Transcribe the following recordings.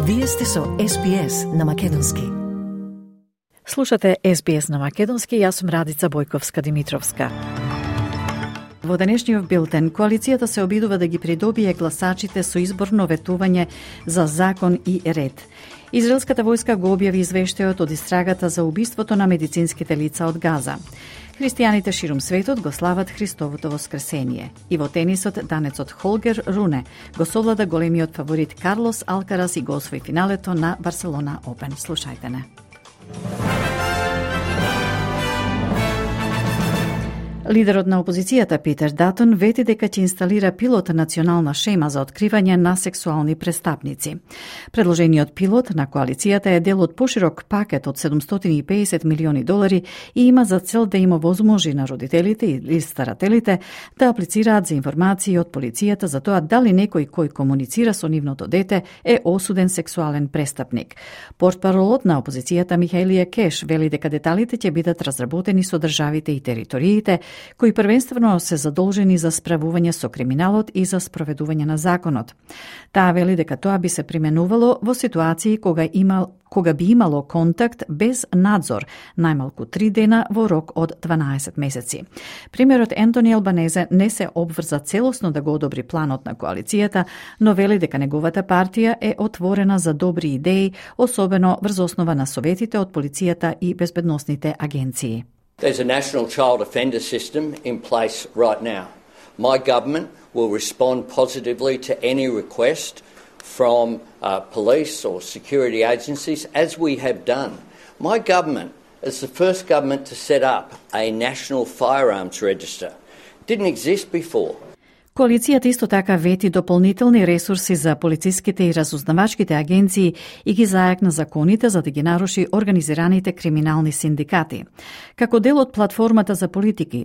Вие сте со SBS на Македонски. Слушате SBS на Македонски, јас сум Радица Бојковска-Димитровска. Во денешниот билтен, коалицијата се обидува да ги придобие гласачите со изборно ветување за закон и ред. Израелската војска го објави извештајот од истрагата за убиството на медицинските лица од Газа. Христијаните ширум светот го слават Христовото воскресение. И во тенисот, данецот Холгер Руне го совлада големиот фаворит Карлос Алкарас и го освои финалето на Барселона Опен. Слушајте не. Лидерот на опозицијата Питер Датон вети дека ќе инсталира пилот национална шема за откривање на сексуални престапници. Предложениот пилот на коалицијата е дел од поширок пакет од $750 милиони и има за цел да има возможи на родителите или старателите да аплицираат за информации од полицијата за тоа дали некој кој комуницира со нивното дете е осуден сексуален престапник. Портпаролот на опозицијата Михаилија Кеш вели дека деталите ќе бидат разработени со државите и териториите кои првенствено се задолжени за справување со криминалот и за спроведување на законот. Таа вели дека тоа би се применувало во ситуации кога би имало контакт без надзор, најмалку 3 дена во рок од 12 месеци. Премиерот Ентони Албанезе не се обврза целосно да го одобри планот на коалицијата, но вели дека неговата партија е отворена за добри идеи, особено врз основа на советите од полицијата и безбедносните агенции. There's a national child offender system in place right now. My government will respond positively to any request from police or security agencies, as we have done. My government is the first government to set up a national firearms register. Didn't exist before. Коалицијата исто така вети дополнителни ресурси за полициските и разузнавачките агенции и ги зајакна законите за да ги наруши организираните криминални синдикати. Како дел од платформата за политики,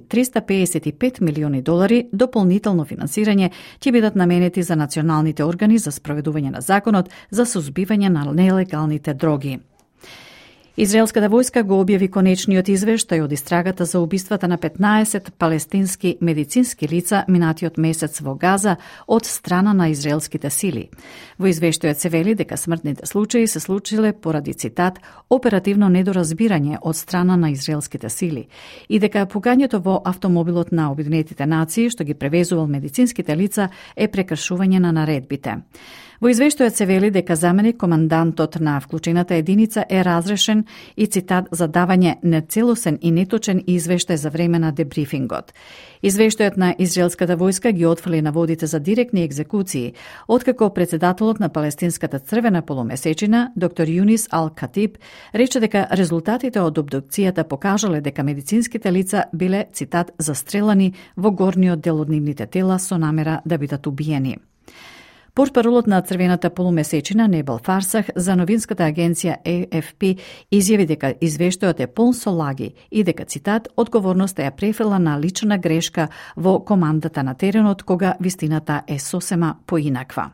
$355 милиони дополнително финансирање ќе бидат наменети за националните органи за спроведување на законот за сузбивање на нелегалните дроги. Израелската војска го објави конечниот извештај од истрагата за убиствата на 15 палестински медицински лица минатиот месец во Газа од страна на израелските сили. Во извештајот се вели дека смртните случаи се случиле поради, цитат, оперативно недоразбирање од страна на израелските сили и дека пугањето во автомобилот на Обединетите нации што ги превезувал медицинските лица е прекршување на наредбите. Во извештајот се вели дека заменик командантот на вклучената единица е разрешен и, цитат, за давање нецелосен и неточен извештај за време на дебрифингот. Извештајот на израелската војска ги отфрли наводите за директни екзекуции, откако председателот на Палестинската црвена полумесечина, доктор Юнис Ал-Катиб, рече дека резултатите од обдукцијата покажале дека медицинските лица биле, цитат, застрелани во горниот дел од нивните тела со намера да бидат убиени. Портпаролот на црвената полумесечина Небал Фарсах за новинската агенција AFP изјави дека извештајот е полн со лаги и дека, цитат, одговорноста ја префрла на лична грешка во командата на теренот кога вистината е сосема поинаква.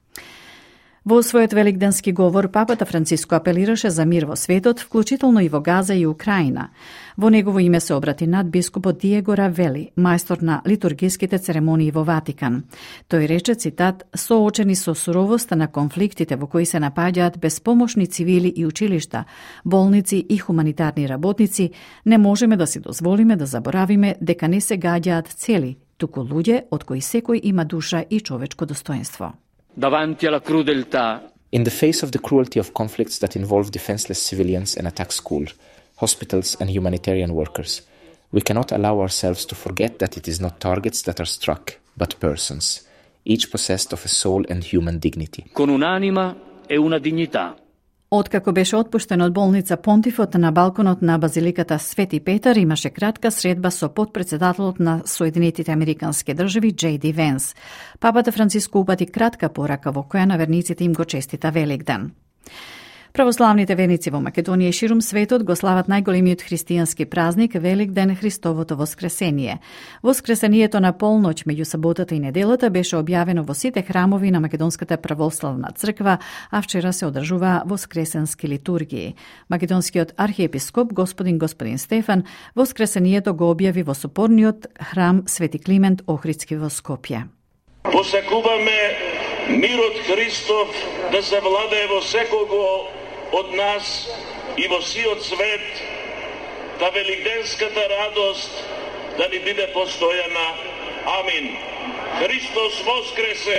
Во својот великденски говор, папата Франциско апелираше за мир во светот, вклучително и во Газа и Украина. Во негово име се обрати надбискупот Диего Равели, мајстор на литургиските церемонии во Ватикан. Тој рече, цитат, соочени со суровоста на конфликтите во кои се напаѓаат безпомошни цивили и училишта, болници и хуманитарни работници, не можеме да си дозволиме да заборавиме дека не се гаѓаат цели, туку луѓе од кои секој има душа и човечко достоинство. Davanti alla crudeltà. In the face of the cruelty of conflicts that involve defenseless civilians and attack schools, hospitals and humanitarian workers, we cannot allow ourselves to forget that it is not targets that are struck, but persons, each possessed of a soul and human dignity. Con un'anima e una dignità. Откако беше отпуштен од болница, понтифот на балконот на базиликата Свети Петар имаше кратка средба со подпредседателот на Соединетите Американски држави J.D. Венс. Папата Франциско упати кратка порака во која на верниците им го честита Великден. Православните верници во Македонија и ширум светот го слават најголемиот христијански празник Великден, Христовото воскресение. Воскресението на полноќ меѓу саботата и неделата беше објавено во сите храмови на Македонската православна црква, а вчера се одржува воскресенски литургии. Македонскиот архиепископ господин Стефан воскресението го објави во сопорниот храм Свети Климент Охридски во Скопје. Посакуваме Мирот Христов да завладее во секого од нас и во сиот свет, да великденската радост да ни биде постојана. Амин. Христос воскресе!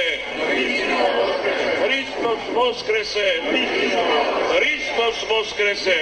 Христос воскресе! Христос воскресе!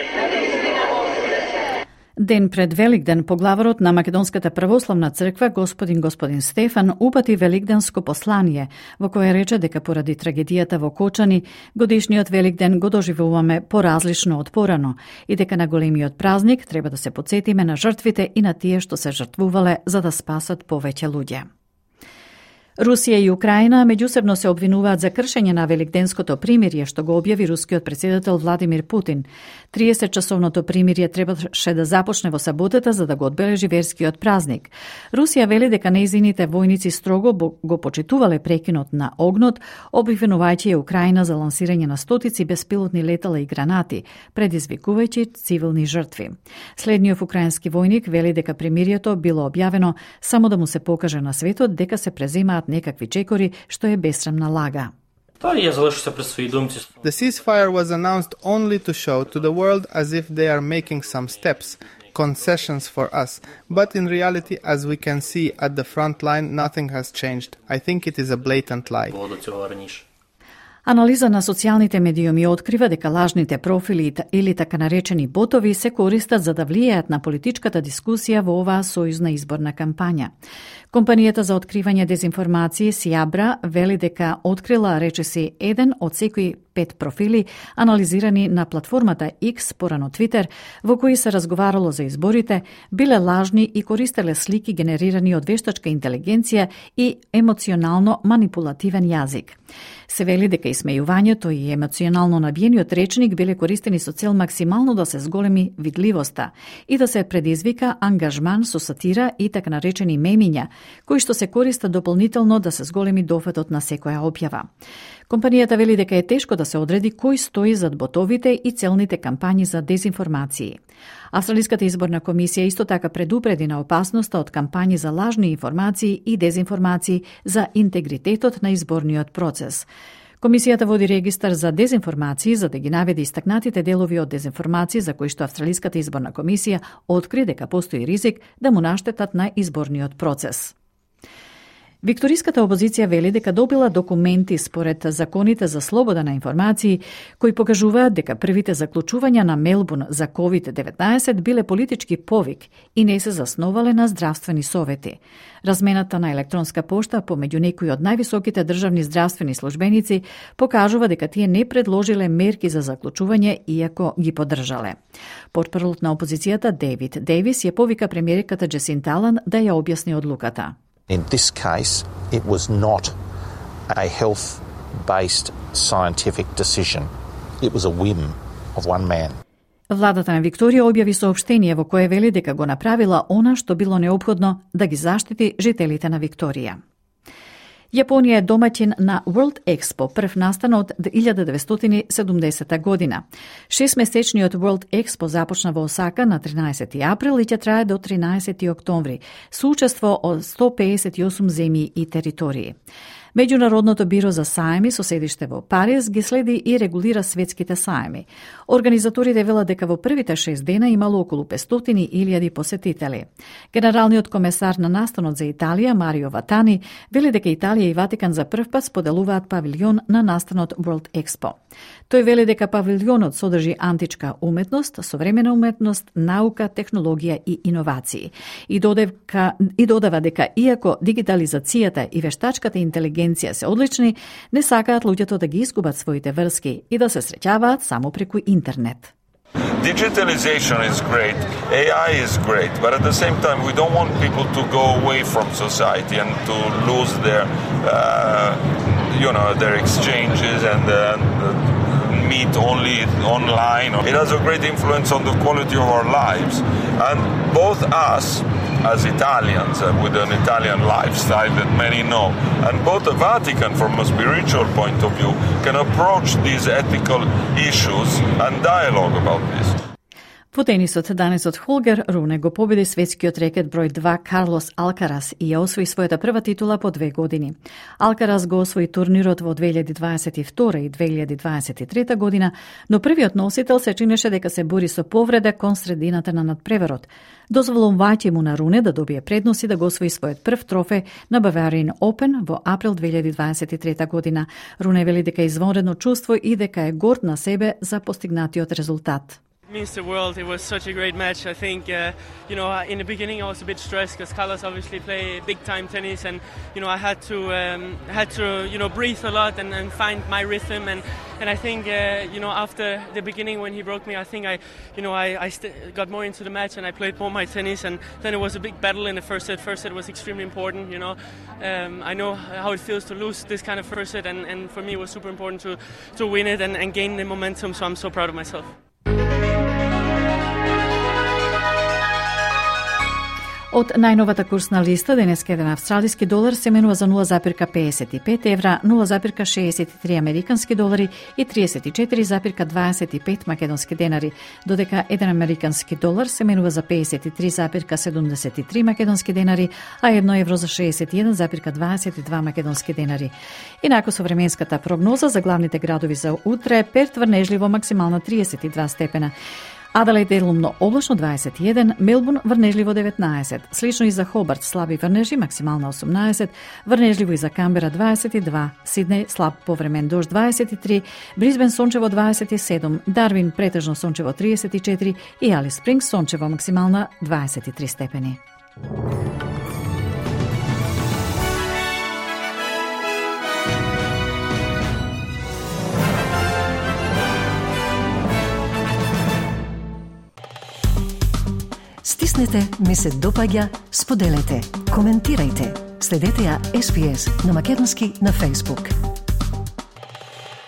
Ден пред Великден поглаварот на Македонската православна црква господин Стефан упати великденско послание во кое рече дека поради трагедијата во Кочани годишниот Великден го доживуваме поразлично од порано и дека на големиот празник треба да се потсетиме на жртвите и на тие што се жртвувале за да спасат повеќе луѓе. Русија и Украина меѓусебно се обвинуваат за кршење на великденското примирие што го објави рускиот претседател Владимир Путин. 30-часовното примирие требаше да започне во саботата за да го одбележи верскиот празник. Русија вели дека нејзините војници строго го почитувале прекинот на огнот, обвинувајќи ја Украина за лансирање на стотици беспилотни летала и гранати, предизвикувајќи цивилни жртви. Следниот украински војник вели дека примирието било објавено само да му се покаже на светот дека се преземаат некакви чекори, што е бесрамна лага. The ceasefire was announced only to show to the world as if they are making some steps, concessions for us. But in reality, as we can see at the front line, nothing has changed. I think it is a blatant lie. Анализа на социјалните медиуми открива дека лажните профили или така наречени ботови се користат за да влијаат на политичката дискусија во оваа сојузна изборна кампања. Компанијата за откривање дезинформации Сиабра вели дека открила речиси еден од секои 5 профили анализирани на платформата X, порано Twitter, во кои се разговарало за изборите, биле лажни и користеле слики генерирани од вештачка интелигенција и емоционално манипулативен јазик. Се вели дека исмејувањето и емоционално набиениот речник биле користени со цел максимално да се зголеми видливоста и да се предизвика ангажман со сатира и така наречени мемиња, кои што се користат дополнително да се зголеми дофатот на секоја објава. Компанијата вели дека е тешко да се одреди кој стои зад ботовите и целните кампањи за дезинформации. Австралиската изборна комисија исто така предупреди на опасноста од кампањи за лажни информации и дезинформации за интегритетот на изборниот процес. Комисијата води регистар за дезинформации за да ги наведе истакнатите делови од дезинформации за кои што Австралиската изборна комисија откри дека постои ризик да му наштетат на изборниот процес. Викториската опозиција вели дека добила документи според законите за слобода на информации кои покажуваат дека првите заклучувања на Мелбурн за COVID-19 биле политички повик и не се засновале на здравствени совети. Размената на електронска пошта помеѓу некои од највисоките државни здравствени службеници покажува дека тие не предложиле мерки за заклучување иако ги поддржале. Портпарлот на опозицијата Дейвид Дейвис ја повика премиерката Джесинта Алан да ја објасни одлуката. In this case, it was not a health-based scientific decision. It was a whim of one man. Владата на Викторија објави соопштение во кое вели дека го направила она што било неопходно да ги заштити жителите на Викторија. Јапонија е домаќин на World Expo, прв настан од 1970 година. 6-месечниот World Expo започна во Осака на 13 април и ќе трае до 13 октомври, со учество од 158 земји и територии. Меѓународното биро за саеми со седиште во Париз ги следи и регулира светските саеми. Организаторите велат дека во првите 6 дена имало околу 500.000 посетители. Генералниот комесар на настанот за Италија, Марио Ватани, вели дека Италија и Ватикан за прв пат споделуваат павилјон на настанот World Expo. Тој вели дека павилјонот содржи античка уметност, современа уметност, наука, технологија и иновации. И додава дека иако дигитализацијата и вештачката интелигенција се одлични, не сакаат луѓето да ги изгубат своите врски и да се среќаваат само преку интернет. Digitalization is great, AI is great, but at the same time we don't want people to go away from society and to lose their, their exchanges and meet only online. It has a great influence on the quality of our lives, and both us as Italians with an Italian lifestyle that many know, and both the Vatican from a spiritual point of view can approach these ethical issues and dialogue about this. Во тенисот, данесот Холгер Руне го победи светскиот рекет број 2 Карлос Алкарас и ја освои својата прва титула по 2 години. Алкарас го освои турнирот во 2022 и 2023 година, но првиот носител се чинеше дека се бори со повреда кон средината на надпреверот, дозволувајќи му на Руне да добие предност и да го освои својот прв трофеј на Bavarian Open во април 2023 година. Руне вели дека е извонредно чувство и дека е горд на себе за постигнатиот резултат. It means the world. It was such a great match. I think, in the beginning I was a bit stressed because Carlos obviously play big time tennis, and I had to breathe a lot and find my rhythm. And I think after the beginning when he broke me, I think I got more into the match and I played more my tennis. And then it was a big battle in the first set. First set was extremely important. I know how it feels to lose this kind of first set, and for me it was super important to win it and gain the momentum. So I'm so proud of myself. Од најновата курсна листа, денеска еден австралиски долар се менува за 0,55 евра, 0,63 американски долари и 34,25 македонски денари, додека еден американски долар се менува за 53,73 македонски денари, а 1 евро за 61,22 македонски денари. Инаку со временската прогноза за главните градови за утре: Перт врнежливо максимална 32 степена, Аделаид делумно облачно 21, Мелбурн врнежливо 19, слично и за Хобарт слаби врнежи максимална 18, врнежливо и за Камбера 22, Сиднеј слаб повремен дожд 23, Брисбен сончево 27, Дарвин претежно сончево 34 и Алис Спрингс сончево максимална 23 степени. Стиснете, ми се допаѓа, споделете, коментирајте. Следете ја SPS на Македонски на Facebook.